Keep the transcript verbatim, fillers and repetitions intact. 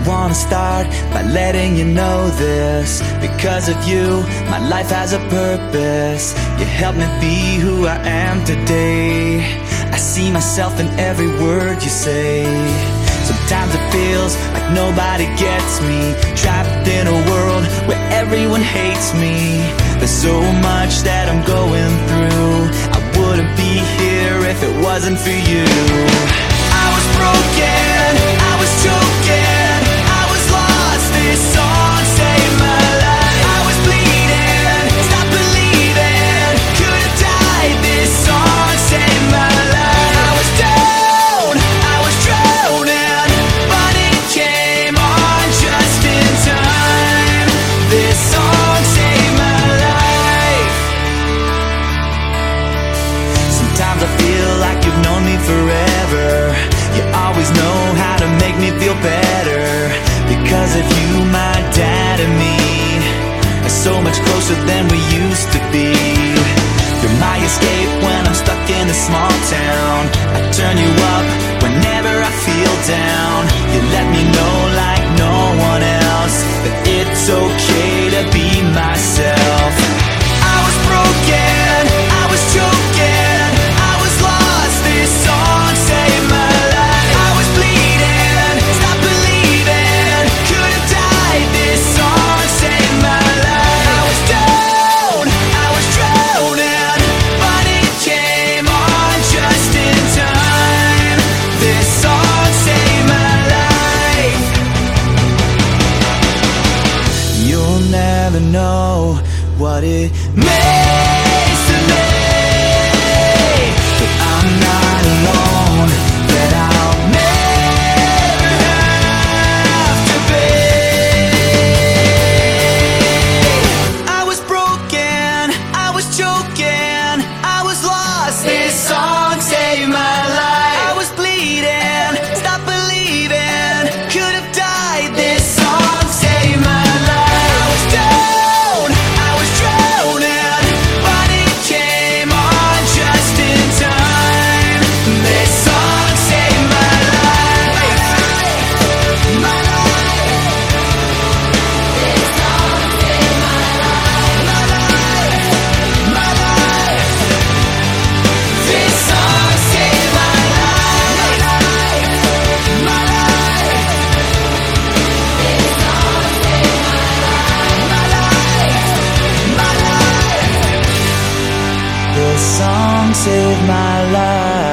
wanna start by letting you know this. Because of you, my life has a purpose. You help me be who I am today. I see myself in every word you say. Sometimes it feels like nobody gets me, trapped in a world where everyone hates me. There's so much that I'm going through. I wouldn't be here if it wasn't for you. I was broken, I was choking, I was lost, this song saved my life. I was bleeding, stopped believing, could have died, this song saved my life. I was down, I was drowning, but it came on just in time. This song saved my life. Sometimes I feel like you've known me forever. You always know how to make me feel better. Because of you, my dad and me are so much closer than we used to be. You're my escape when I'm stuck in a small town. I turn you up whenever I feel down. You let me know like no one else that it's okay to be myself. I was broken, I was choking, I was lost, this song saved my life. I was bleeding, stopped believing, could have died, this song saved my life. I was down, I was drowning, but it came on just in time. This song saved my life. You'll never know what it means to me that I'm not alone, that I'll never have to be. I was broken, I was choking, I was lost, this song saved my life. I was bleeding, stopped believing, could have died, this song saved my life. I was down, I was drowning, but it came on just in time. This song saved my life. My life. This song saved my life. My life. My life. This song saved my life. My life. My life. This song saved my life. My life. My life. This song saved my life.